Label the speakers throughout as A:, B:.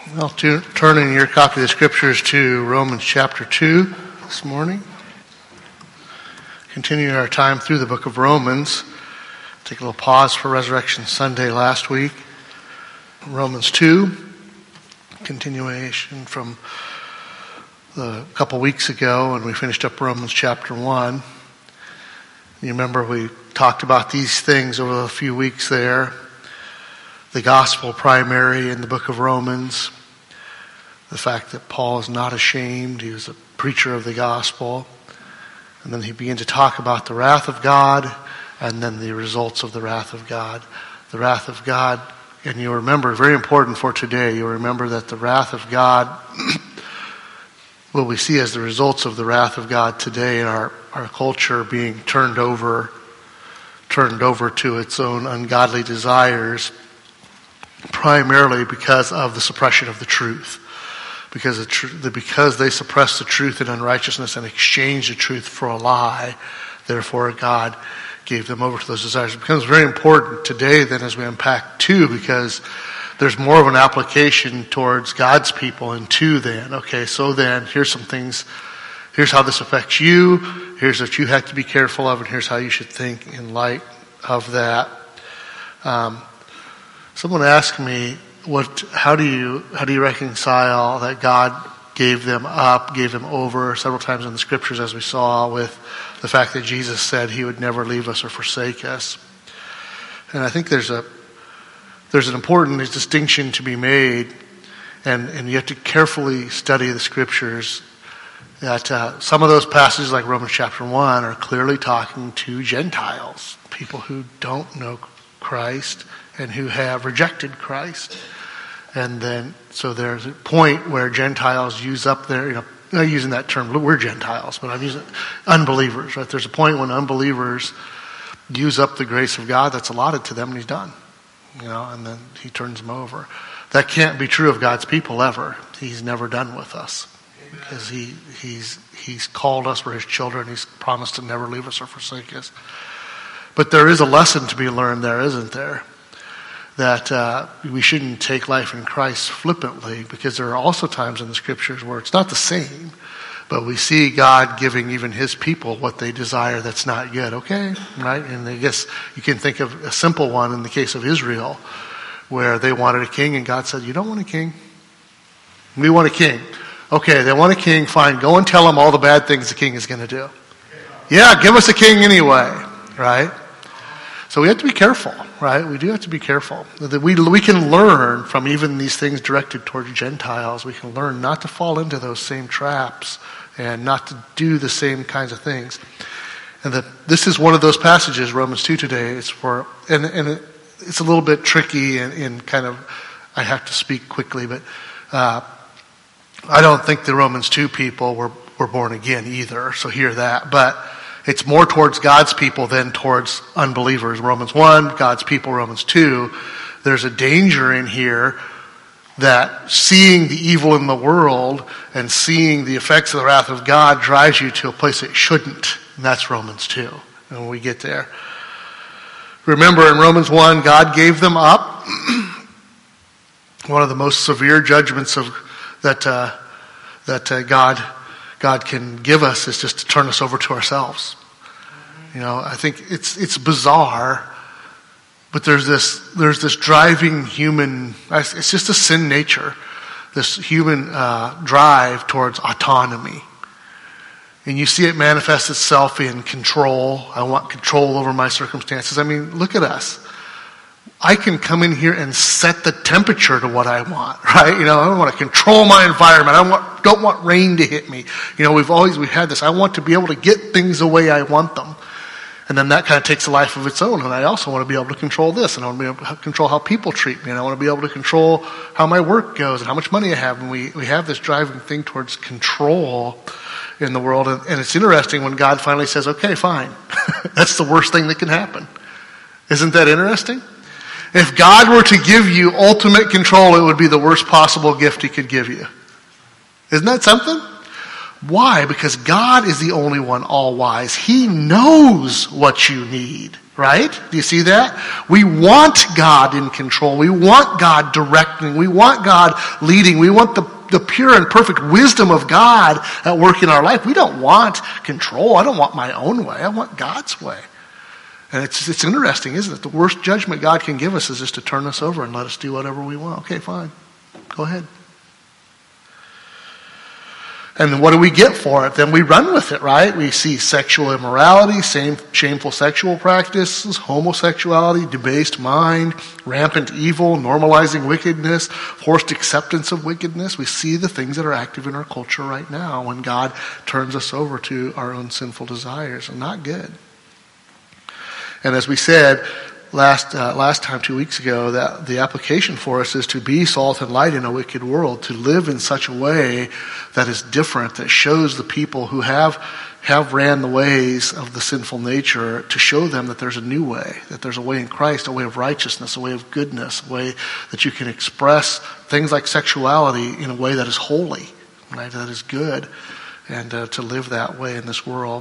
A: I'll turn in your copy of the scriptures to Romans chapter 2 this morning. Continuing our time through the book of Romans. Take a little pause for Resurrection Sunday last week. Romans 2, continuation from a couple weeks ago when we finished up Romans chapter 1. You remember we talked about these things over a few weeks there. The gospel primary in the book of Romans. The fact that Paul is not ashamed. He was a preacher of the gospel. And then he began to talk about the wrath of God and then the results of the wrath of God. The wrath of God, and you'll remember, very important for today, you'll remember that the wrath of God, what we see as the results of the wrath of God today in our culture being turned over to its own ungodly desires, primarily because of the suppression of the truth. Because they suppressed the truth in unrighteousness and exchanged the truth for a lie, therefore God gave them over to those desires. It becomes very important today then as we unpack 2, because there's more of an application towards God's people in 2 then. Okay, so then here's some things. Here's how this affects you. Here's what you have to be careful of, and here's how you should think in light of that. Someone asked me, how do you reconcile that God gave them up, gave them over several times in the scriptures, as we saw, with the fact that Jesus said he would never leave us or forsake us? And I think there's an important distinction to be made, and you have to carefully study the scriptures. That some of those passages, like Romans chapter 1, are clearly talking to Gentiles, people who don't know Christ and who have rejected Christ. And then, so there's a point where Gentiles use up their, not using that term, we're Gentiles, but I'm using unbelievers, right? There's a point when unbelievers use up the grace of God that's allotted to them, and he's done, and then he turns them over. That can't be true of God's people ever. He's never done with us. Amen. Because he's called us for his children. He's promised to never leave us or forsake us. But there is a lesson to be learned there, isn't there? That we shouldn't take life in Christ flippantly, because there are also times in the scriptures where it's not the same, but we see God giving even his people what they desire that's not good, okay? Right? And I guess you can think of a simple one in the case of Israel, where they wanted a king, and God said, you don't want a king? We want a king. Okay, they want a king, fine, go and tell them all the bad things the king is going to do. Yeah, give us a king anyway, right? So we have to be careful, right? We do have to be careful. We can learn from even these things directed towards Gentiles. We can learn not to fall into those same traps and not to do the same kinds of things. And this is one of those passages, Romans 2 today. It's a little bit tricky and kind of, I have to speak quickly, but I don't think the Romans 2 people were born again either, so hear that. But it's more towards God's people than towards unbelievers. Romans 1, God's people. Romans 2, there's a danger in here that seeing the evil in the world and seeing the effects of the wrath of God drives you to a place it shouldn't. And that's Romans 2. And when we get there. Remember in Romans 1, God gave them up. One of the most severe judgments that God can give us is just to turn us over to ourselves. I think it's bizarre, but there's this driving human, it's just a sin nature, this human drive towards autonomy. And you see it manifest itself in control. I want control over my circumstances. I mean, look at us. I can come in here and set the temperature to what I want, right? I want to control my environment. Don't want rain to hit me. We've had this. I want to be able to get things the way I want them. And then that kind of takes a life of its own. And I also want to be able to control this. And I want to be able to control how people treat me. And I want to be able to control how my work goes and how much money I have. And we have this driving thing towards control in the world. And it's interesting when God finally says, okay, fine. That's the worst thing that can happen. Isn't that interesting? If God were to give you ultimate control, it would be the worst possible gift he could give you. Isn't that something? Why? Because God is the only one all wise. He knows what you need, right? Do you see that? We want God in control. We want God directing. We want God leading. We want the pure and perfect wisdom of God at work in our life. We don't want control. I don't want my own way. I want God's way. And it's interesting, isn't it? The worst judgment God can give us is just to turn us over and let us do whatever we want. Okay, fine. Go ahead. And what do we get for it? Then we run with it, right? We see sexual immorality, shameful sexual practices, homosexuality, debased mind, rampant evil, normalizing wickedness, forced acceptance of wickedness. We see the things that are active in our culture right now when God turns us over to our own sinful desires. And not good. And as we said last time, 2 weeks ago, that the application for us is to be salt and light in a wicked world, to live in such a way that is different, that shows the people who have ran the ways of the sinful nature, to show them that there's a new way, that there's a way in Christ, a way of righteousness, a way of goodness, a way that you can express things like sexuality in a way that is holy, right, that is good, and to live that way in this world.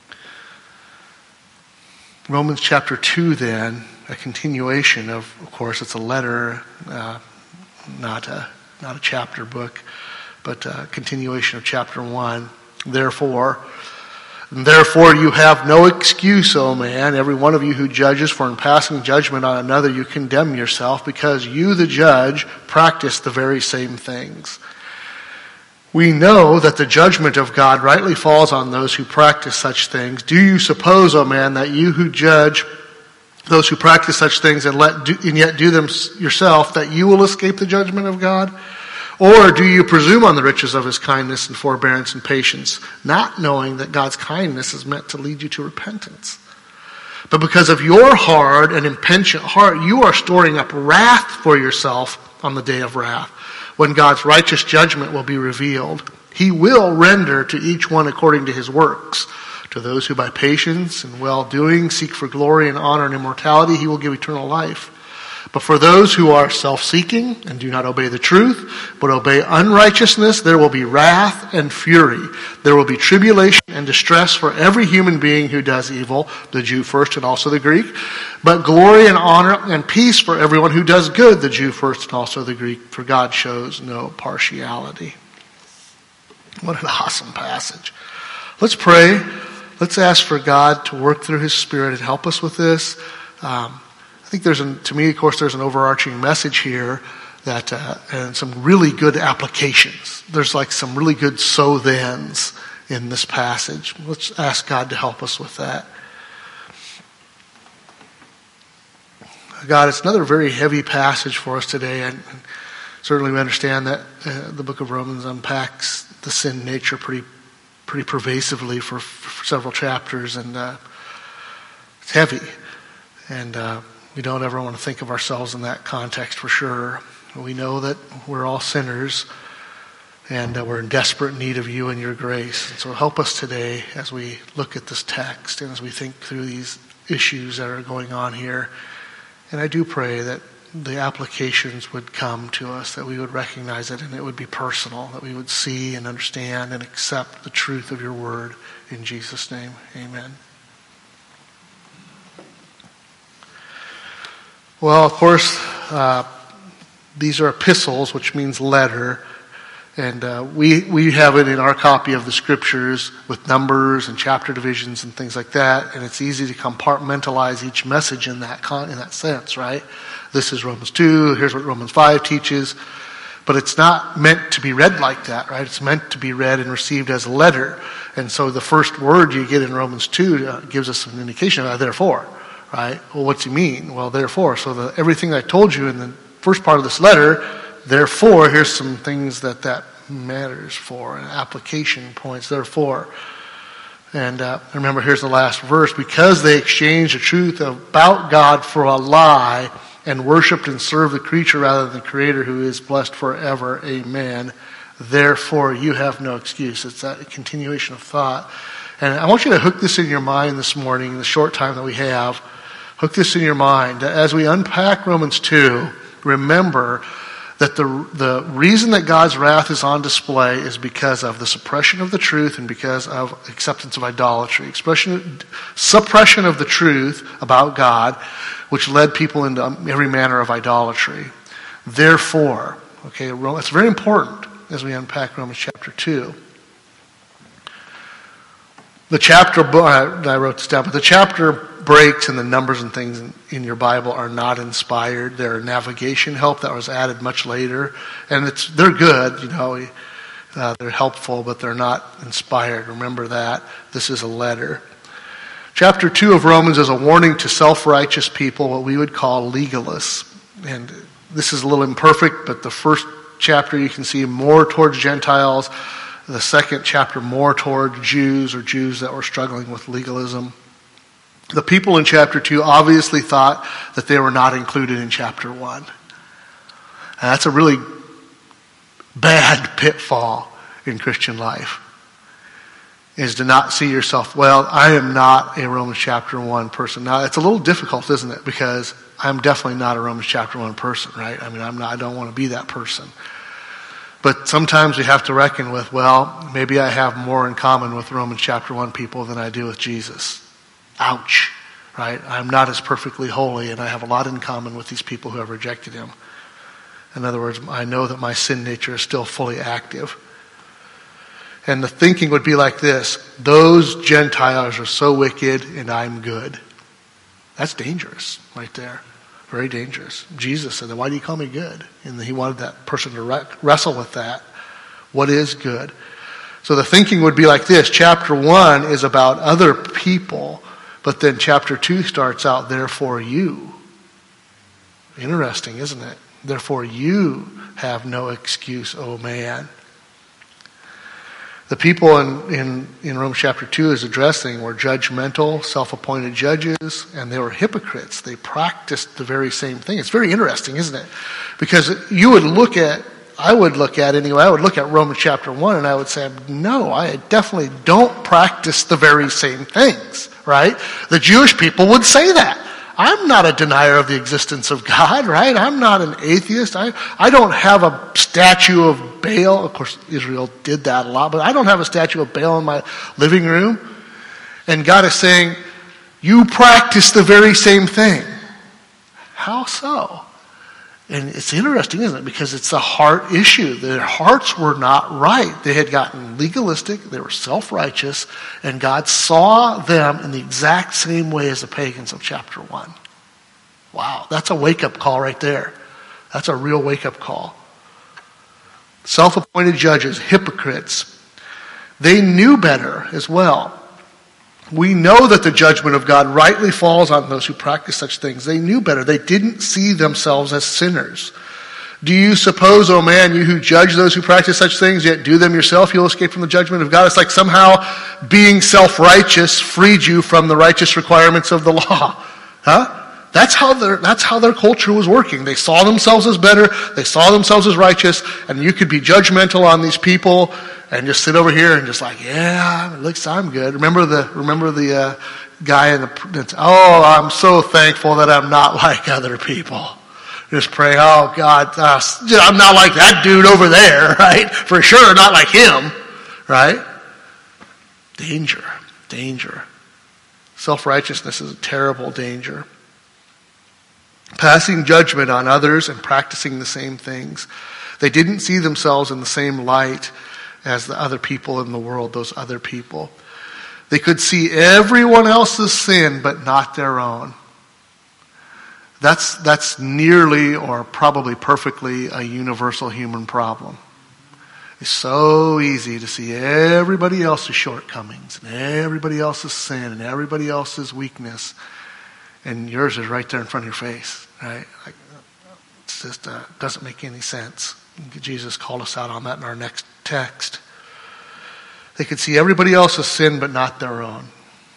A: Romans chapter 2 then, a continuation of course, it's a letter, not a chapter book, but a continuation of chapter 1. Therefore you have no excuse, O man, every one of you who judges, for in passing judgment on another you condemn yourself, because you, the judge, practice the very same things. We know that the judgment of God rightly falls on those who practice such things. Do you suppose, O man, that you who judge those who practice such things and yet do them yourself, that you will escape the judgment of God? Or do you presume on the riches of his kindness and forbearance and patience, not knowing that God's kindness is meant to lead you to repentance? But because of your hard and impenitent heart, you are storing up wrath for yourself on the day of wrath, when God's righteous judgment will be revealed. He will render to each one according to his works. To those who by patience and well-doing seek for glory and honor and immortality, he will give eternal life. But for those who are self-seeking and do not obey the truth, but obey unrighteousness, there will be wrath and fury. There will be tribulation and distress for every human being who does evil, the Jew first and also the Greek. But glory and honor and peace for everyone who does good, the Jew first and also the Greek, for God shows no partiality. What an awesome passage. Let's pray. Let's ask for God to work through his Spirit and help us with this. I think to me, of course, there's an overarching message here that, and some really good applications. There's like some really good so-thens in this passage. Let's ask God to help us with that. God, it's another very heavy passage for us today, and certainly we understand that the book of Romans unpacks the sin nature pretty pervasively for several chapters, and it's heavy. And we don't ever want to think of ourselves in that context for sure. We know that we're all sinners, and we're in desperate need of you and your grace. And so help us today as we look at this text and as we think through these issues that are going on here. And I do pray that the applications would come to us, that we would recognize it and it would be personal, that we would see and understand and accept the truth of your word. In Jesus' name, amen. Well, of course, these are epistles, which means letter. And we have it in our copy of the scriptures with numbers and chapter divisions and things like that. And it's easy to compartmentalize each message in that sense, right? This is Romans 2. Here's what Romans 5 teaches. But it's not meant to be read like that, right? It's meant to be read and received as a letter. And so the first word you get in Romans 2 gives us an indication of therefore, right? Well, what's he mean? Well, therefore. So everything I told you in the first part of this letter, therefore, here's some things that matters for, and application points, therefore. And remember, here's the last verse. Because they exchanged the truth about God for a lie and worshipped and served the creature rather than the Creator, who is blessed forever. Amen. Therefore, you have no excuse. It's that continuation of thought. And I want you to hook this in your mind this morning, in the short time that we have. Hook this in your mind. As we unpack Romans 2, remember that the reason that God's wrath is on display is because of the suppression of the truth and because of acceptance of idolatry. Suppression of the truth about God, which led people into every manner of idolatry. Therefore, okay, it's very important as we unpack Romans chapter 2. The chapter, I wrote this down, but the chapter breaks and the numbers and things in your Bible are not inspired. They're navigation help that was added much later. And they're good, they're helpful, but they're not inspired. Remember that. This is a letter. Chapter 2 of Romans is a warning to self-righteous people, what we would call legalists. And this is a little imperfect, but the first chapter you can see more towards Gentiles. The second chapter more toward Jews or Jews that were struggling with legalism. The people in chapter 2 obviously thought that they were not included in chapter 1. And that's a really bad pitfall in Christian life, is to not see yourself, well, I am not a Romans chapter 1 person. Now, it's a little difficult, isn't it? Because I'm definitely not a Romans chapter 1 person, right? I mean, I don't want to be that person. But sometimes we have to reckon with, well, maybe I have more in common with Romans chapter 1 people than I do with Jesus. Ouch, right? I'm not as perfectly holy, and I have a lot in common with these people who have rejected him. In other words, I know that my sin nature is still fully active. And the thinking would be like this: those Gentiles are so wicked, and I'm good. That's dangerous right there. Very dangerous. Jesus said, why do you call me good? And he wanted that person to wrestle with that. What is good? So the thinking would be like this. Chapter 1 is about other people, but then chapter 2 starts out, therefore you. Interesting, isn't it? Therefore you have no excuse, O man. The people in Romans chapter 2 is addressing were judgmental, self-appointed judges, and they were hypocrites. They practiced the very same thing. It's very interesting, isn't it? Because I would look at Romans chapter 1 and I would say, no, I definitely don't practice the very same things, right? The Jewish people would say that. I'm not a denier of the existence of God, right? I'm not an atheist. I don't have a statue of Baal. Of course, Israel did that a lot, but I don't have a statue of Baal in my living room. And God is saying, you practice the very same thing. How so? And it's interesting, isn't it? Because it's a heart issue. Their hearts were not right. They had gotten legalistic. They were self-righteous. And God saw them in the exact same way as the pagans of chapter 1. Wow, that's a wake-up call right there. That's a real wake-up call. Self-appointed judges, hypocrites. They knew better as well. We know that the judgment of God rightly falls on those who practice such things. They knew better. They didn't see themselves as sinners. Do you suppose, O man, you who judge those who practice such things, yet do them yourself, you'll escape from the judgment of God? It's like somehow being self-righteous freed you from the righteous requirements of the law. Huh? That's how their culture was working. They saw themselves as better. They saw themselves as righteous. And you could be judgmental on these people and just sit over here and just like, yeah, it looks I'm good. Remember the guy I'm so thankful that I'm not like other people. Just pray, oh God, I'm not like that dude over there, right? For sure, not like him, right? Danger. Self-righteousness is a terrible danger. Passing judgment on others and practicing the same things. They didn't see themselves in the same light as the other people in the world, those other people. They could see everyone else's sin, but not their own. That's nearly or probably perfectly a universal human problem. It's so easy to see everybody else's shortcomings and everybody else's sin and everybody else's weakness, and yours is right there in front of your face, right? Like, it's just doesn't make any sense. Jesus called us out on that in our next text. They could see everybody else's sin, but not their own.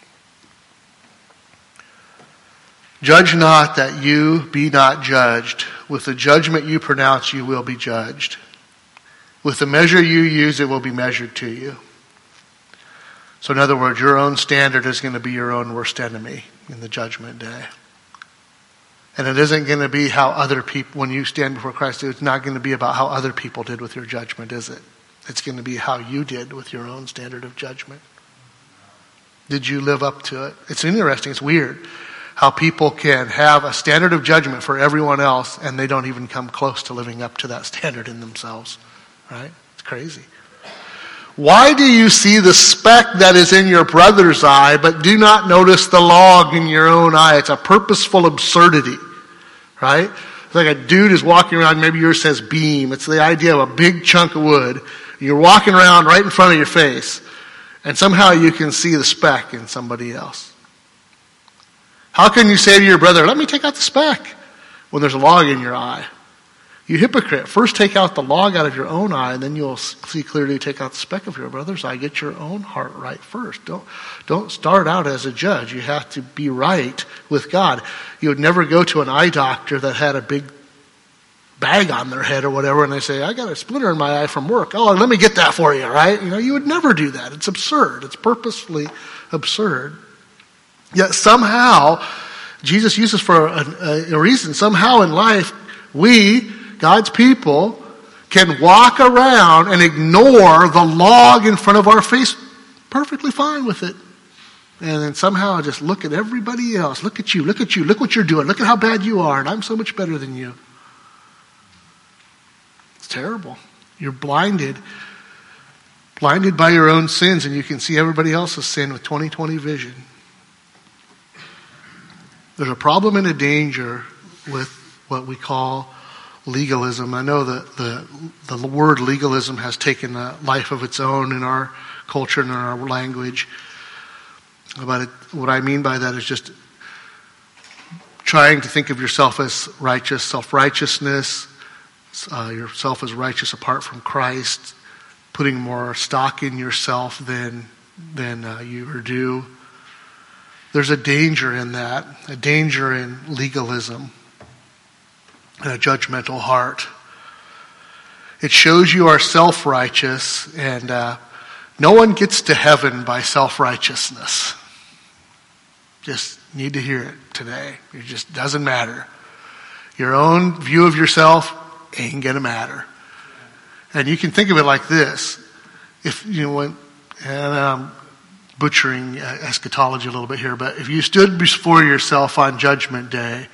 A: Judge not that you be not judged. With the judgment you pronounce, you will be judged. With the measure you use, it will be measured to you. So in other words, your own standard is going to be your own worst enemy in the judgment day. And it isn't going to be how other people, when you stand before Christ, it's not going to be about how other people did with your judgment, is it? It's going to be how you did with your own standard of judgment. Did you live up to it? It's interesting, it's weird how people can have a standard of judgment for everyone else and they don't even come close to living up to that standard in themselves. Right? It's crazy. Why do you see the speck that is in your brother's eye, but do not notice the log in your own eye? It's a purposeful absurdity, right? It's like a dude is walking around, maybe yours says beam. It's the idea of a big chunk of wood. You're walking around right in front of your face, and somehow you can see the speck in somebody else. How can you say to your brother, let me take out the speck, when there's a log in your eye? You hypocrite. First take out the log out of your own eye, and then you'll see clearly take out the speck of your brother's eye. Get your own heart right first. Don't start out as a judge. You have to be right with God. You would never go to an eye doctor that had a big bag on their head or whatever, and they say, I got a splinter in my eye from work. Oh, let me get that for you, right? You would never do that. It's absurd. It's purposefully absurd. Yet somehow, Jesus uses for a reason. Somehow in life, we, God's people, can walk around and ignore the log in front of our face perfectly fine with it. And then somehow just look at everybody else. Look at you, look what you're doing. Look at how bad you are, and I'm so much better than you. It's terrible. You're blinded by your own sins, and you can see everybody else's sin with 20/20 vision. There's a problem and a danger with what we call legalism. I know that the word legalism has taken a life of its own in our culture and in our language. But what I mean by that is just trying to think of yourself as righteous, self-righteousness, yourself as righteous apart from Christ, putting more stock in yourself than you are due. There's a danger in that, a danger in legalism. And a judgmental heart. It shows you are self-righteous, and no one gets to heaven by self-righteousness. Just need to hear it today. It just doesn't matter. Your own view of yourself ain't gonna matter. And you can think of it like this. If and I'm butchering eschatology a little bit here, but if you stood before yourself on Judgment Day,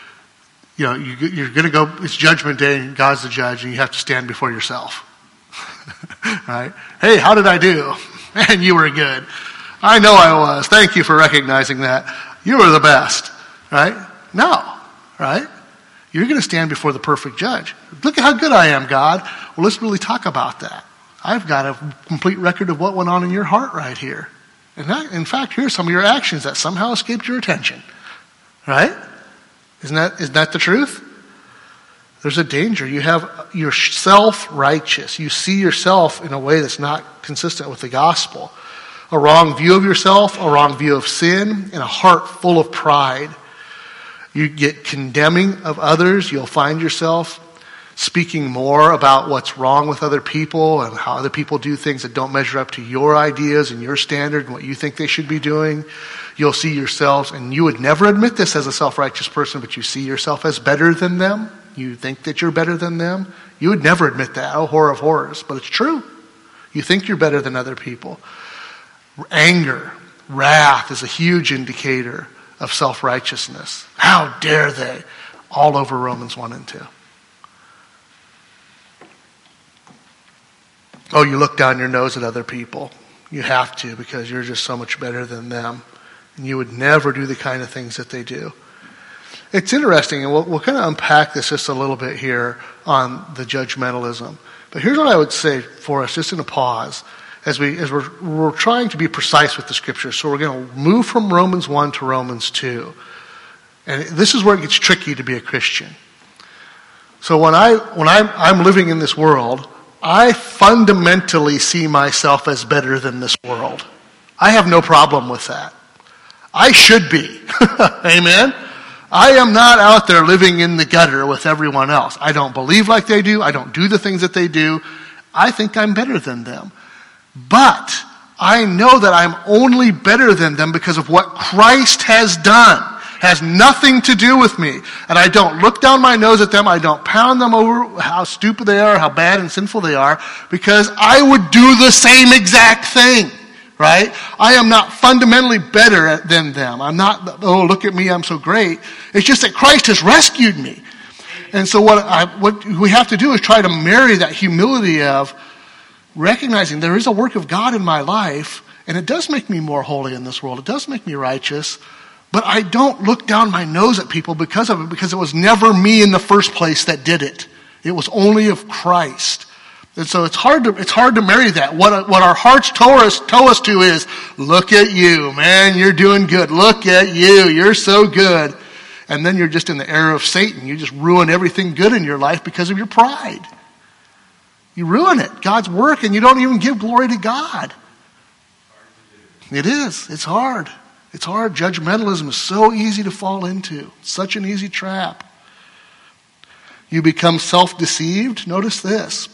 A: you're going to go, it's Judgment Day and God's the judge and you have to stand before yourself. Right? Hey, how did I do? Man, you were good. I know I was. Thank you for recognizing that. You were the best. Right? No. Right? You're going to stand before the perfect judge. Look at how good I am, God. Well, let's really talk about that. I've got a complete record of what went on in your heart right here. And that, in fact, here's some of your actions that somehow escaped your attention. Right? Isn't that the truth? There's a danger. You're self-righteous. You see yourself in a way that's not consistent with the gospel. A wrong view of yourself, a wrong view of sin, and a heart full of pride. You get condemning of others. You'll find yourself speaking more about what's wrong with other people and how other people do things that don't measure up to your ideas and your standard and what you think they should be doing. You'll see yourselves, and you would never admit this as a self-righteous person, but you see yourself as better than them. You think that you're better than them. You would never admit that. Oh, horror of horrors. But it's true. You think you're better than other people. Anger, wrath is a huge indicator of self-righteousness. How dare they? All over Romans 1 and 2. Oh, you look down your nose at other people. You have to because you're just so much better than them. And you would never do the kind of things that they do. It's interesting, and we'll kind of unpack this just a little bit here on the judgmentalism. But here's what I would say for us, just in a pause, as we're trying to be precise with the scriptures. So we're going to move from Romans 1 to Romans 2. And this is where it gets tricky to be a Christian. So when I'm living in this world, I fundamentally see myself as better than this world. I have no problem with that. I should be. Amen? I am not out there living in the gutter with everyone else. I don't believe like they do. I don't do the things that they do. I think I'm better than them. But I know that I'm only better than them because of what Christ has done. Has nothing to do with me. And I don't look down my nose at them. I don't pound them over how stupid they are, how bad and sinful they are, because I would do the same exact thing, right? I am not fundamentally better than them. I'm not, oh, look at me, I'm so great. It's just that Christ has rescued me. And so what we have to do is try to marry that humility of recognizing there is a work of God in my life, and it does make me more holy in this world. It does make me righteous. But I don't look down my nose at people because of it, because it was never me in the first place that did it. It was only of Christ. And so it's hard to marry that. What our hearts tow us to is, look at you, man, you're doing good. Look at you, you're so good. And then you're just in the error of Satan. You just ruin everything good in your life because of your pride. You ruin it, God's work, and you don't even give glory to God. It is. It's hard. It's hard. Judgmentalism is so easy to fall into. Such an easy trap. You become self-deceived. Notice this.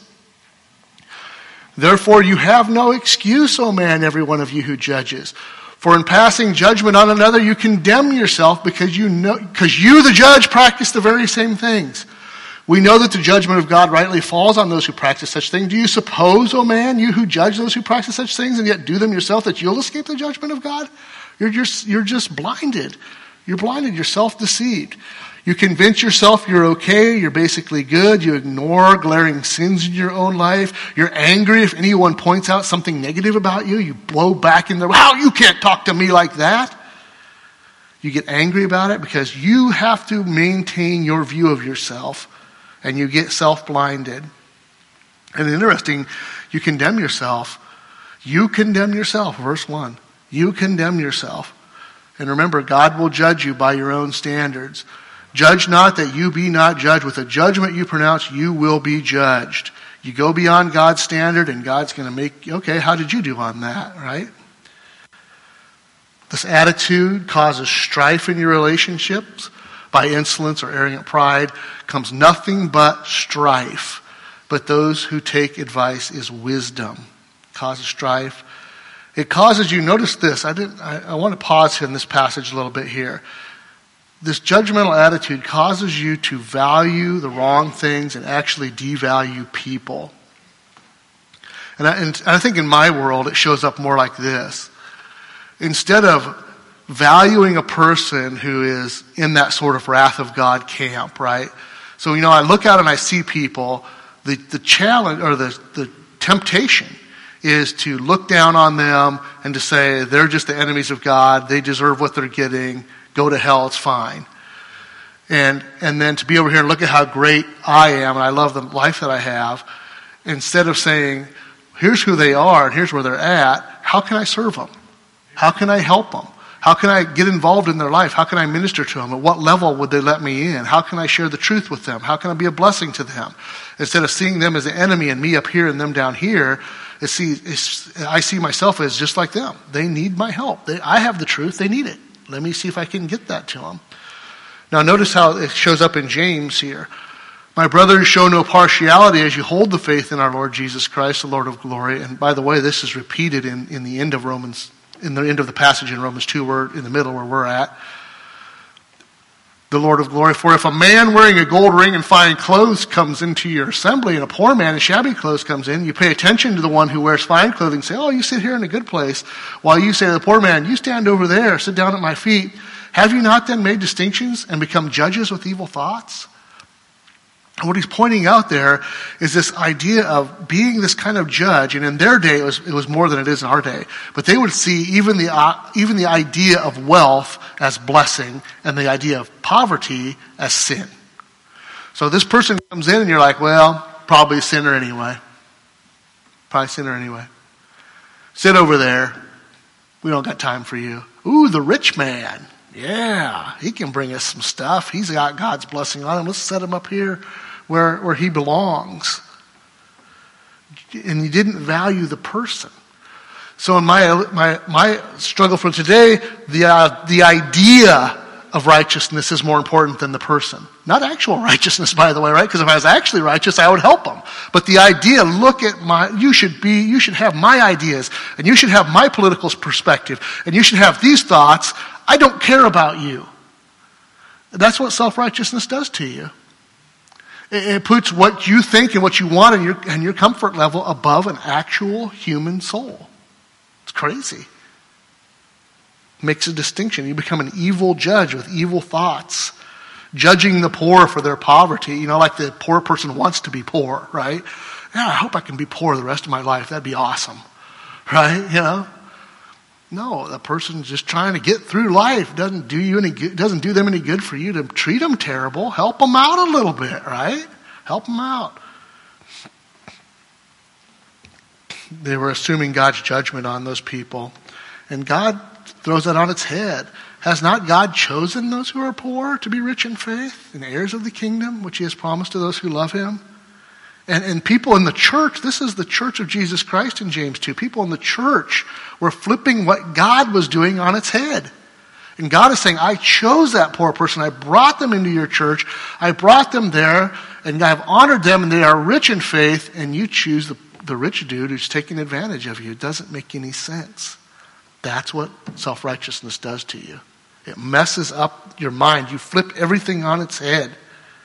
A: Therefore, you have no excuse, O man, every one of you who judges. For in passing judgment on another, you condemn yourself because you, the judge, practice the very same things. We know that the judgment of God rightly falls on those who practice such things. Do you suppose, O man, you who judge those who practice such things and yet do them yourself, that you'll escape the judgment of God? You're just blinded. You're blinded. You're self-deceived. You convince yourself you're okay. You're basically good. You ignore glaring sins in your own life. You're angry if anyone points out something negative about you. You blow back in their, wow, you can't talk to me like that. You get angry about it because you have to maintain your view of yourself, and you get self-blinded. And interesting, you condemn yourself. You condemn yourself, verse 1. You condemn yourself. And remember, God will judge you by your own standards. Judge not that you be not judged. With the judgment you pronounce, you will be judged. You go beyond God's standard, and God's going to make, okay, how did you do on that, right? This attitude causes strife in your relationships. By insolence or arrogant pride comes nothing but strife. But those who take advice is wisdom. Causes strife. It causes you, notice this, I want to pause in this passage a little bit here. This judgmental attitude causes you to value the wrong things and actually devalue people. And I think in my world it shows up more like this. Instead of valuing a person who is in that sort of wrath of God camp, right? So, I look out and I see people, the challenge or the temptation is to look down on them and to say, they're just the enemies of God, they deserve what they're getting, go to hell, it's fine. And then to be over here and look at how great I am and I love the life that I have, instead of saying, here's who they are and here's where they're at, how can I serve them? How can I help them? How can I get involved in their life? How can I minister to them? At what level would they let me in? How can I share the truth with them? How can I be a blessing to them? Instead of seeing them as an enemy and me up here and them down here, I see myself as just like them. They need my help. I have the truth. They need it. Let me see if I can get that to them. Now notice how it shows up in James here. My brothers, show no partiality as you hold the faith in our Lord Jesus Christ, the Lord of glory. And by the way, this is repeated in the end of Romans, in the end of the passage in Romans 2, we're in the middle where we're at. The Lord of glory. For if a man wearing a gold ring and fine clothes comes into your assembly, and a poor man in shabby clothes comes in, you pay attention to the one who wears fine clothing and say, oh, you sit here in a good place. While you say to the poor man, you stand over there, sit down at my feet. Have you not then made distinctions and become judges with evil thoughts? And what he's pointing out there is this idea of being this kind of judge. And in their day, it was more than it is in our day. But they would see even the idea of wealth as blessing and the idea of poverty as sin. So this person comes in and you're like, well, probably a sinner anyway. Probably a sinner anyway. Sit over there. We don't got time for you. Ooh, the rich man. Yeah, he can bring us some stuff. He's got God's blessing on him. Let's set him up here where he belongs. And you didn't value the person. So in my struggle for today, the idea of righteousness is more important than the person. Not actual righteousness, by the way, right? Because if I was actually righteous, I would help them. But the idea, look at you should have my ideas, and you should have my political perspective, and you should have these thoughts. I don't care about you. That's what self-righteousness does to you. It puts what you think and what you want and your comfort level above an actual human soul. It's crazy. Makes a distinction. You become an evil judge with evil thoughts, judging the poor for their poverty. Like the poor person wants to be poor, right? Yeah, I hope I can be poor the rest of my life. That'd be awesome, right? No, the person's just trying to get through life. Doesn't do you any good. Doesn't do them any good for you to treat them terrible. Help them out a little bit, right? Help them out. They were assuming God's judgment on those people, and God throws that on its head. Has not God chosen those who are poor to be rich in faith and heirs of the kingdom, which he has promised to those who love him? And people in the church, this is the church of Jesus Christ in James 2. People in the church were flipping what God was doing on its head. And God is saying, I chose that poor person. I brought them into your church. I brought them there, and I have honored them, and they are rich in faith, and you choose the rich dude who's taking advantage of you. It doesn't make any sense. That's what self-righteousness does to you. It messes up your mind. You flip everything on its head.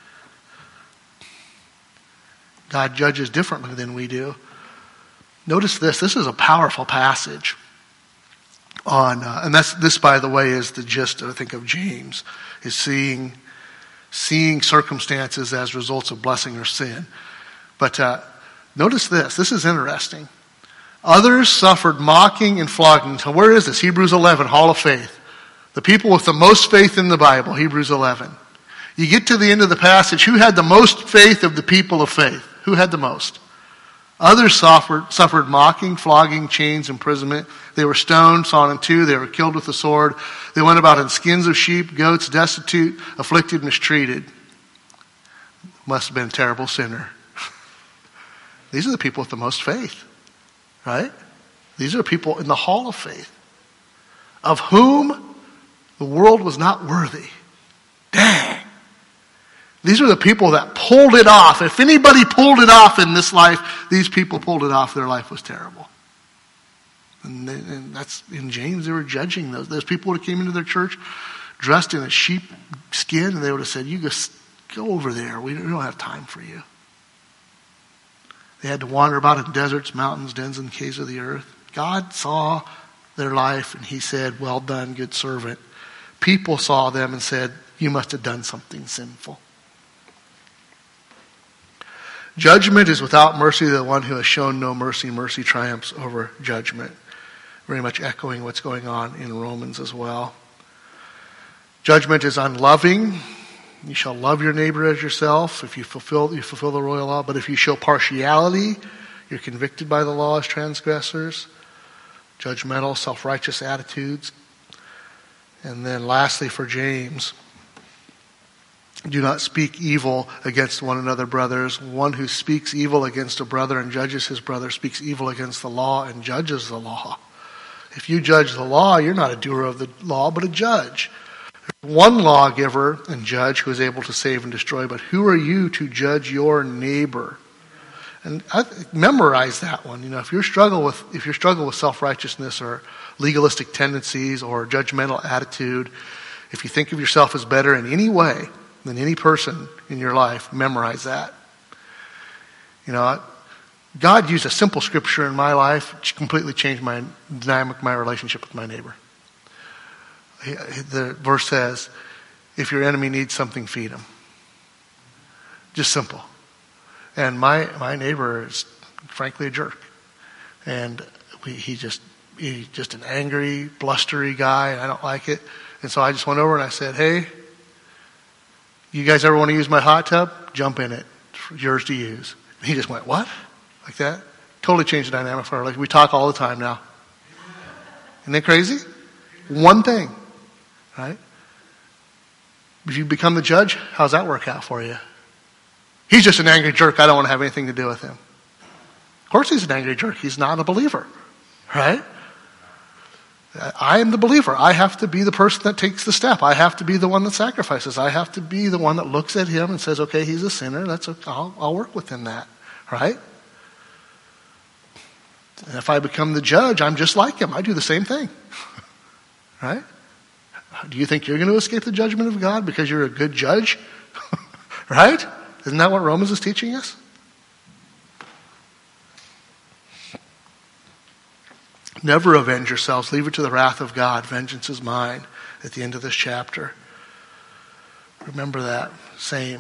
A: God judges differently than we do. Notice this. This is a powerful passage on, and this, by the way, is the gist, I think, of James, is seeing circumstances as results of blessing or sin. But notice this. This is interesting. Others suffered mocking and flogging. So where is this? Hebrews 11, Hall of Faith. The people with the most faith in the Bible, Hebrews 11. You get to the end of the passage. Who had the most faith of the people of faith? Who had the most? Others suffered mocking, flogging, chains, imprisonment. They were stoned, sawn in two. They were killed with the sword. They went about in skins of sheep, goats, destitute, afflicted, mistreated. Must have been a terrible sinner. These are the people with the most faith. Right? These are people in the hall of faith, of whom the world was not worthy. Dang. These are the people that pulled it off. If anybody pulled it off in this life, these people pulled it off. Their life was terrible. And that's in James, they were judging those. Those people would have came into their church dressed in a sheep skin, and they would have said, you just go over there. We don't have time for you. They had to wander about in deserts, mountains, dens, and caves of the earth. God saw their life, and he said, well done, good servant. People saw them and said, you must have done something sinful. Judgment is without mercy to the one who has shown no mercy. Mercy triumphs over judgment. Very much echoing what's going on in Romans as well. Judgment is unloving. You shall love your neighbor as yourself. If you fulfill the royal law. But if you show partiality, you're convicted by the law as transgressors. Judgmental, self-righteous attitudes. And then lastly for James, do not speak evil against one another, brothers. One who speaks evil against a brother and judges his brother speaks evil against the law and judges the law. If you judge the law, you're not a doer of the law, but a judge. There's one lawgiver and judge who is able to save and destroy, but who are you to judge your neighbor? And memorize that one. You know, if you struggle with self-righteousness or legalistic tendencies or judgmental attitude, if you think of yourself as better in any way than any person in your life, memorize that. You know, God used a simple scripture in my life to completely change my dynamic, my relationship with my neighbor. The verse says, if your enemy needs something, feed him. Just simple. And my neighbor is frankly a jerk. And he's just an angry, blustery guy, and I don't like it. And so I just went over and I said, hey, you guys ever want to use my hot tub? Jump in it. It's yours to use. And he just went, what? Like that? Totally changed the dynamic for our life. We talk all the time now. Isn't that crazy? One thing. Right? If you become the judge, how's that work out for you? He's just an angry jerk. I don't want to have anything to do with him. Of course he's an angry jerk. He's not a believer. Right? I am the believer. I have to be the person that takes the step. I have to be the one that sacrifices. I have to be the one that looks at him and says, okay, he's a sinner. That's okay. I'll work within that. Right? And if I become the judge, I'm just like him. I do the same thing. Right? Do you think you're going to escape the judgment of God because you're a good judge? Right? Isn't that what Romans is teaching us? Never avenge yourselves. Leave it to the wrath of God. Vengeance is mine at the end of this chapter. Remember that. Same.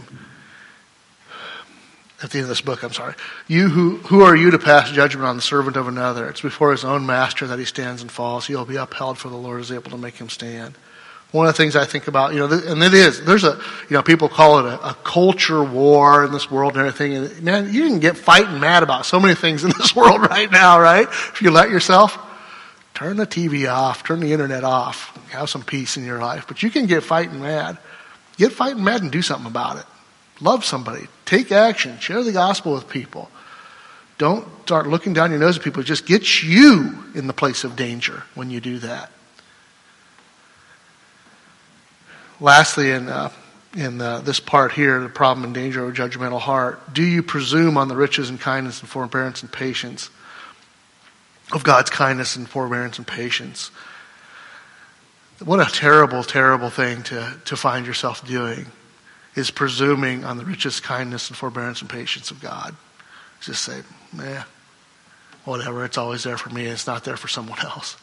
A: At the end of this book, I'm sorry. You who are you to pass judgment on the servant of another? It's before his own master that he stands and falls. He will be upheld, for the Lord is able to make him stand. One of the things I think about, and it is, there's people call it a culture war in this world and everything. And man, you can get fighting mad about so many things in this world right now, right? If you let yourself, turn the TV off, turn the internet off, have some peace in your life. But you can get fighting mad. Get fighting mad and do something about it. Love somebody. Take action. Share the gospel with people. Don't start looking down your nose at people. It just gets you in the place of danger when you do that. Lastly, in this part here, the problem and danger of a judgmental heart, do you presume on the riches and kindness and forbearance and patience of God's kindness and forbearance and patience? What a terrible, terrible thing to find yourself doing, is presuming on the riches, kindness, and forbearance and patience of God. Just say, whatever, it's always there for me, and it's not there for someone else.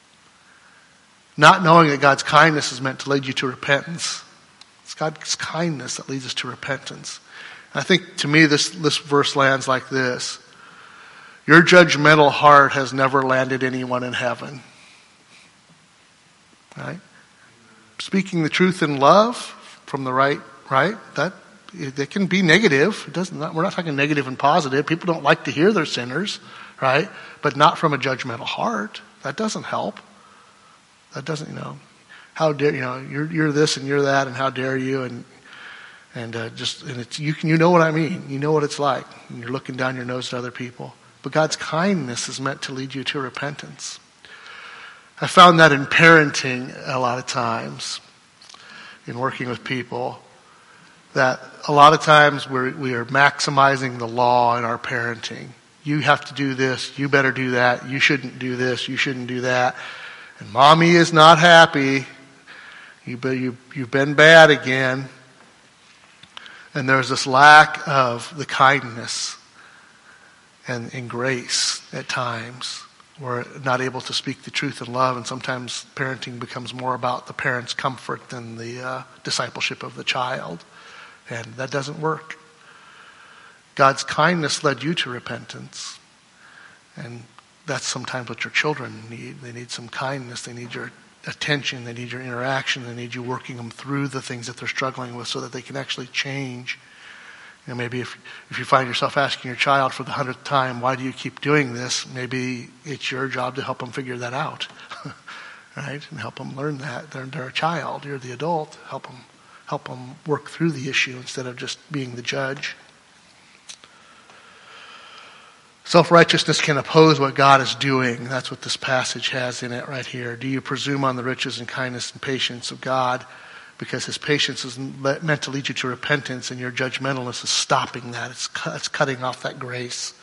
A: Not knowing that God's kindness is meant to lead you to repentance. It's God's kindness that leads us to repentance. And I think, to me, this verse lands like this. Your judgmental heart has never landed anyone in heaven. Right? Speaking the truth in love from the right, that it can be negative. We're not talking negative and positive. People don't like to hear they're sinners, right? But not from a judgmental heart. That doesn't help. That doesn't, how dare you're this and you're that, and how dare you, and it's you know what I mean. You know what it's like. And you're looking down your nose at other people. But God's kindness is meant to lead you to repentance. I found that in parenting a lot of times, in working with people, that a lot of times we are maximizing the law in our parenting. You have to do this, you better do that, you shouldn't do this, you shouldn't do that. And mommy is not happy. You've been bad again. And there's this lack of the kindness and grace at times. We're not able to speak the truth in love, and sometimes parenting becomes more about the parent's comfort than the discipleship of the child. And that doesn't work. God's kindness led you to repentance. And that's sometimes what your children need. They need some kindness. They need your attention. They need your interaction. They need you working them through the things that they're struggling with so that they can actually change. Maybe if you find yourself asking your child for the 100th time, why do you keep doing this? Maybe it's your job to help them figure that out, right? And help them learn that. They're a child. You're the adult. Help them work through the issue instead of just being the judge. Self-righteousness can oppose what God is doing. That's what this passage has in it right here. Do you presume on the riches and kindness and patience of God? Because his patience is meant to lead you to repentance, and your judgmentalness is stopping that. It's cutting off that grace.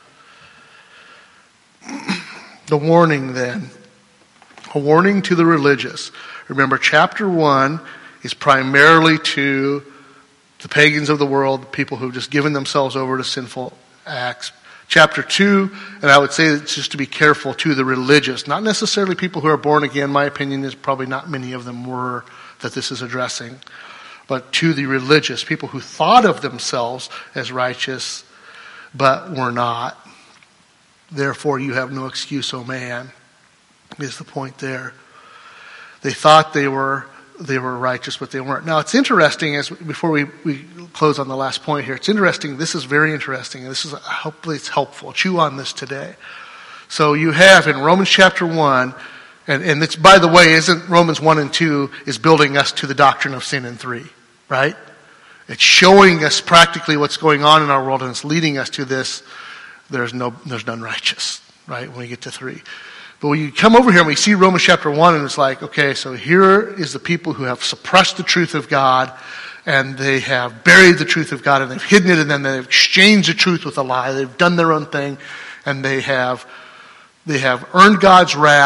A: The warning then. A warning to the religious. Remember, chapter 1 is primarily to the pagans of the world, people who've just given themselves over to sinful acts. Chapter 2, and I would say it's just to be careful, to the religious. Not necessarily people who are born again. My opinion is probably not many of them were that this is addressing. But to the religious, people who thought of themselves as righteous, but were not. Therefore, you have no excuse, O man, is the point there. They thought they were righteous, but they weren't. Now, it's interesting, before we close on the last point here, it's interesting, this is very interesting, and hopefully it's helpful. Chew on this today. So you have in Romans chapter 1, and it's, by the way, isn't Romans 1 and 2 is building us to the doctrine of sin in 3, right? It's showing us practically what's going on in our world, and it's leading us to this, there's none righteous, right, when we get to 3. But when you come over here and we see Romans chapter 1, and it's like, okay, so here is the people who have suppressed the truth of God, and they have buried the truth of God, and they've hidden it, and then they've exchanged the truth with a lie. They've done their own thing, and they have earned God's wrath,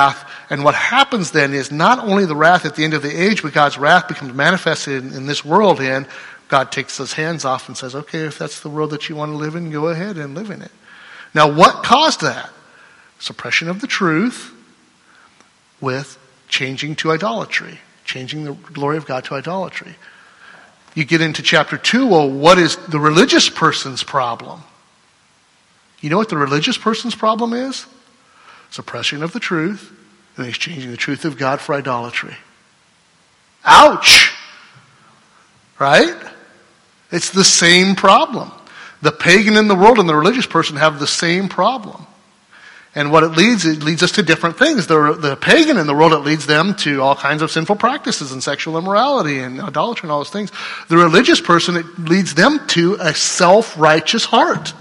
A: And what happens then is not only the wrath at the end of the age, but God's wrath becomes manifested in this world, and God takes his hands off and says, okay, if that's the world that you want to live in, go ahead and live in it. Now, what caused that? Suppression of the truth with changing to idolatry, changing the glory of God to idolatry. You get into chapter 2, well, what is the religious person's problem? You know what the religious person's problem is? Suppression of the truth, and he's changing the truth of God for idolatry. Ouch! Right? It's the same problem. The pagan in the world and the religious person have the same problem. And what it leads us to different things. The pagan in the world, it leads them to all kinds of sinful practices and sexual immorality and idolatry and all those things. The religious person, it leads them to a self-righteous heart.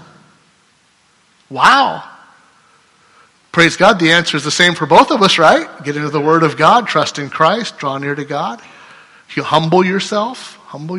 A: Wow. Praise God, the answer is the same for both of us, right? Get into the Word of God, trust in Christ, draw near to God. You humble yourself.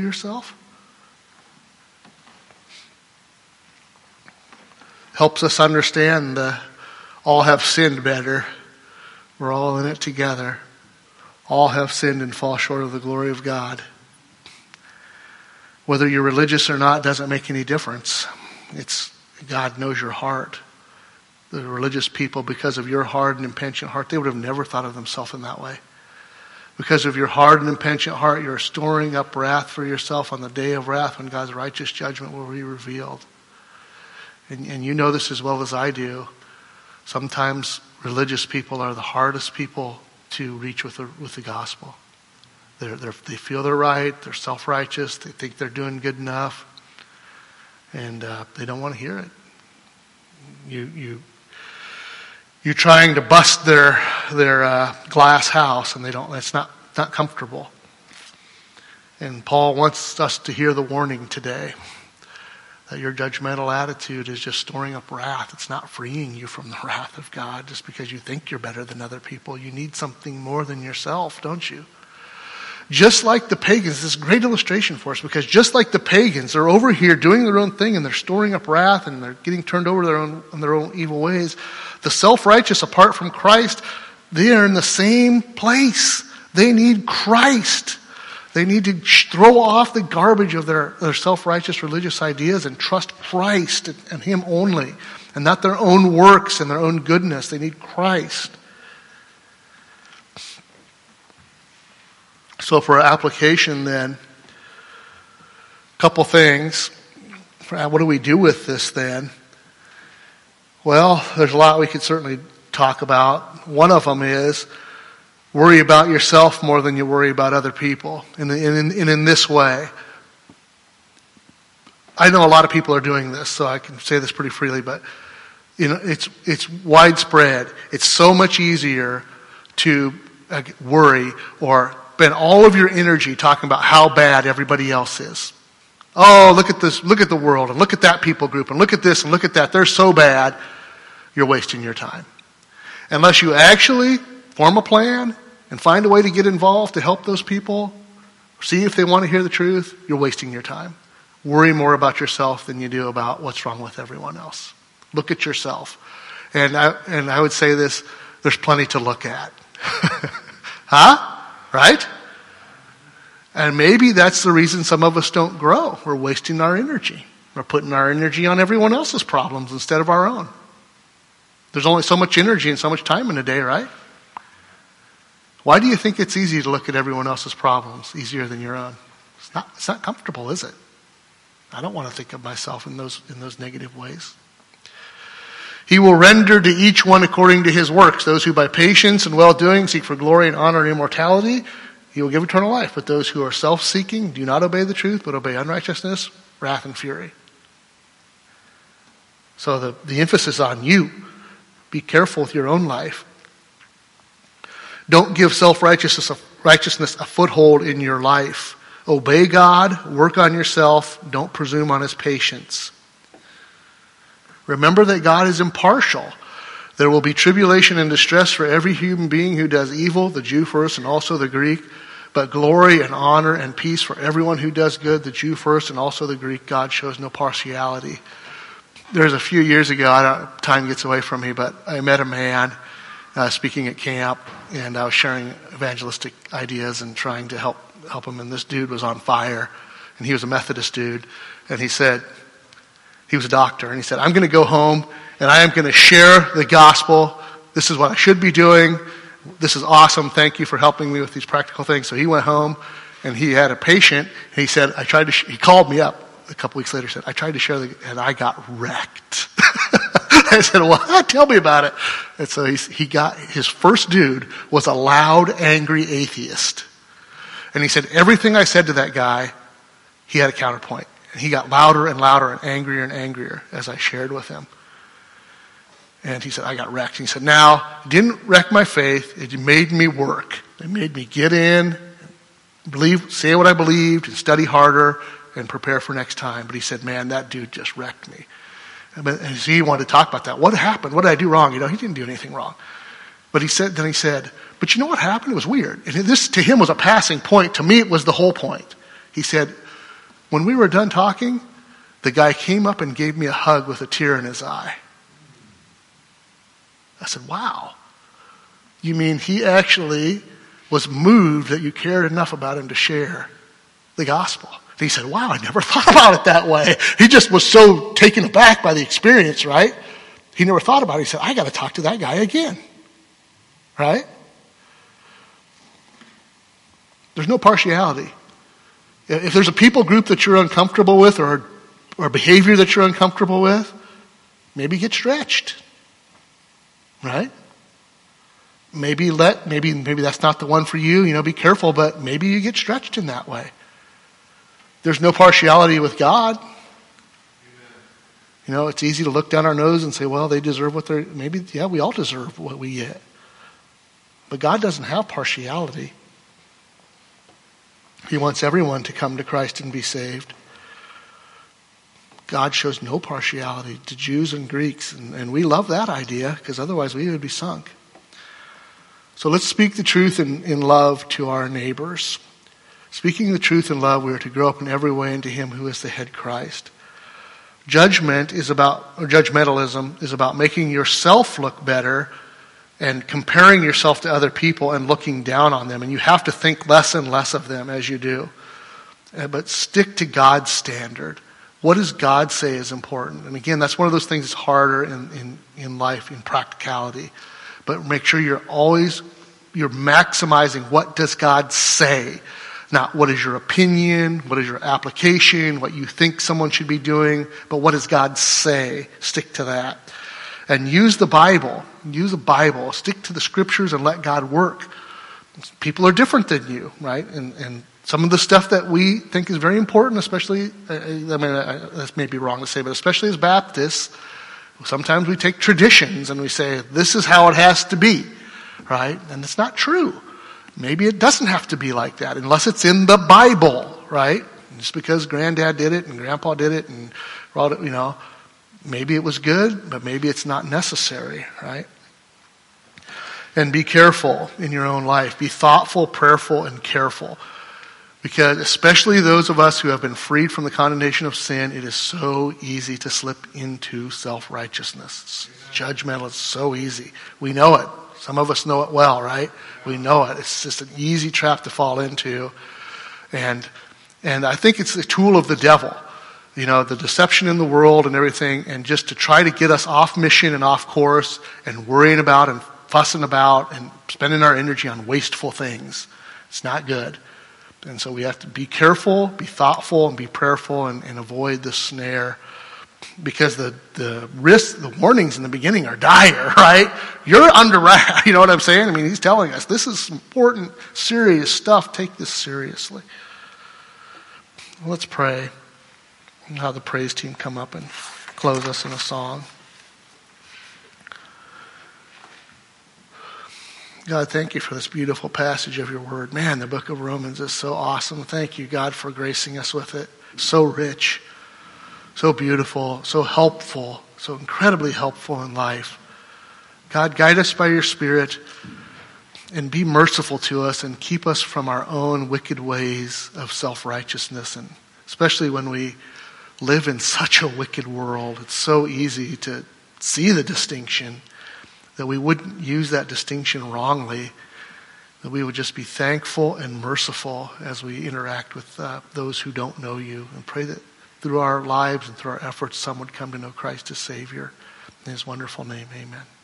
A: Helps us understand all have sinned better. We're all in it together. All have sinned and fall short of the glory of God. Whether you're religious or not doesn't make any difference. God knows your heart. The religious people, because of your hard and impenitent heart, they would have never thought of themselves in that way. Because of your hard and impenitent heart, you're storing up wrath for yourself on the day of wrath when God's righteous judgment will be revealed. And you know this as well as I do. Sometimes religious people are the hardest people to reach with the gospel. They feel they're right. They're self-righteous. They think they're doing good enough. And they don't want to hear it. You're trying to bust their glass house, and it's not comfortable. And Paul wants us to hear the warning today that your judgmental attitude is just storing up wrath. It's not freeing you from the wrath of God just because you think you're better than other people. You need something more than yourself, don't you? Just like the pagans, this is a great illustration for us, because just like the pagans, they're over here doing their own thing and they're storing up wrath and they're getting turned over their own evil ways. The self-righteous, apart from Christ, they are in the same place. They need Christ. They need to throw off the garbage of their self-righteous religious ideas and trust Christ and Him only, and not their own works and their own goodness. They need Christ. So for our application then, a couple things. What do we do with this then? Well, there's a lot we could certainly talk about. One of them is worry about yourself more than you worry about other people. And in this way, I know a lot of people are doing this, so I can say this pretty freely, but it's widespread. It's so much easier to worry or spend all of your energy talking about how bad everybody else is. Oh, look at this, look at the world, and look at that people group, and look at this, and look at that. They're so bad. You're wasting your time. Unless you actually form a plan and find a way to get involved to help those people, see if they want to hear the truth, you're wasting your time. Worry more about yourself than you do about what's wrong with everyone else. Look at yourself. And I would say this, there's plenty to look at. Huh? Right? And maybe that's the reason some of us don't grow. We're wasting our energy. We're putting our energy on everyone else's problems instead of our own. There's only so much energy and so much time in a day, right? Why do you think it's easy to look at everyone else's problems easier than your own? It's not comfortable, is it? I don't want to think of myself in those negative ways. He will render to each one according to his works. Those who by patience and well-doing seek for glory and honor and immortality, he will give eternal life. But those who are self-seeking do not obey the truth, but obey unrighteousness, wrath, and fury. So the emphasis on you. Be careful with your own life. Don't give self-righteousness a foothold in your life. Obey God, work on yourself, don't presume on His patience. Remember that God is impartial. There will be tribulation and distress for every human being who does evil, the Jew first and also the Greek, but glory and honor and peace for everyone who does good, the Jew first and also the Greek. God shows no partiality. There's a few years ago, time gets away from me, but I met a man, speaking at camp, and I was sharing evangelistic ideas and trying to help him. And this dude was on fire, and he was a Methodist dude. And he said, he was a doctor, and he said, I'm going to go home, and I am going to share the gospel. This is what I should be doing. This is awesome. Thank you for helping me with these practical things. So he went home, and he had a patient, and he said, he called me up a couple weeks later, said, I tried to share and I got wrecked. I said, what? Tell me about it. And so he got, his first dude was a loud, angry atheist. And he said, everything I said to that guy, he had a counterpoint. And he got louder and louder and angrier as I shared with him. And he said, I got wrecked. And he said, now, it didn't wreck my faith. It made me work. It made me get in, say what I believed, and study harder, and prepare for next time. But he said, man, that dude just wrecked me. And he wanted to talk about that. What happened? What did I do wrong? He didn't do anything wrong. But he said, but you know what happened? It was weird. And this to him was a passing point. To me, it was the whole point. He said, when we were done talking, the guy came up and gave me a hug with a tear in his eye. I said, wow. You mean he actually was moved that you cared enough about him to share the gospel? And he said, wow, I never thought about it that way. He just was so taken aback by the experience, right? He never thought about it. He said, I got to talk to that guy again. Right? There's no partiality. If there's a people group that you're uncomfortable with or behavior that you're uncomfortable with, maybe get stretched. Right? Maybe that's not the one for you, be careful, but maybe you get stretched in that way. There's no partiality with God. It's easy to look down our nose and say, well, they deserve what they're, we all deserve what we get. But God doesn't have partiality. He wants everyone to come to Christ and be saved. God shows no partiality to Jews and Greeks, and we love that idea because otherwise we would be sunk. So let's speak the truth in love to our neighbors. Speaking the truth in love, we are to grow up in every way into Him who is the head, Christ. Judgmentalism is about making yourself look better and comparing yourself to other people and looking down on them. And you have to think less and less of them as you do. But stick to God's standard. What does God say is important? And again, that's one of those things that's harder in life, in practicality. But make sure you're maximizing what does God say. Not what is your opinion, what is your application, what you think someone should be doing, but what does God say? Stick to that. And use the Bible. Stick to the scriptures and let God work. People are different than you, right? And some of the stuff that we think is very important, especially, that's maybe wrong to say, but especially as Baptists, sometimes we take traditions and we say, this is how it has to be, right? And it's not true. Maybe it doesn't have to be like that unless it's in the Bible, right? Just because granddad did it and grandpa did it and maybe it was good, but maybe it's not necessary, right? And be careful in your own life. Be thoughtful, prayerful, and careful. Because especially those of us who have been freed from the condemnation of sin, it is so easy to slip into self-righteousness. It's judgmental. It's so easy. We know it. Some of us know it well, right? We know it. It's just an easy trap to fall into. And I think it's the tool of the devil. The deception in the world and everything, and just to try to get us off mission and off course and worrying about and fussing about and spending our energy on wasteful things. It's not good. And so we have to be careful, be thoughtful, and be prayerful and avoid the snare. Because the risks, the warnings in the beginning are dire, right? You're under wrath, you know what I'm saying? He's telling us this is important, serious stuff. Take this seriously. Let's pray. And have the praise team come up and close us in a song. God, thank you for this beautiful passage of your word. Man, the book of Romans is so awesome. Thank you, God, for gracing us with it. So rich, so beautiful, so helpful, so incredibly helpful in life. God, guide us by your Spirit and be merciful to us and keep us from our own wicked ways of self-righteousness. And especially when we live in such a wicked world, it's so easy to see the distinction that we wouldn't use that distinction wrongly, that we would just be thankful and merciful as we interact with those who don't know you, and pray that through our lives and through our efforts, some would come to know Christ as Savior. In his wonderful name, amen.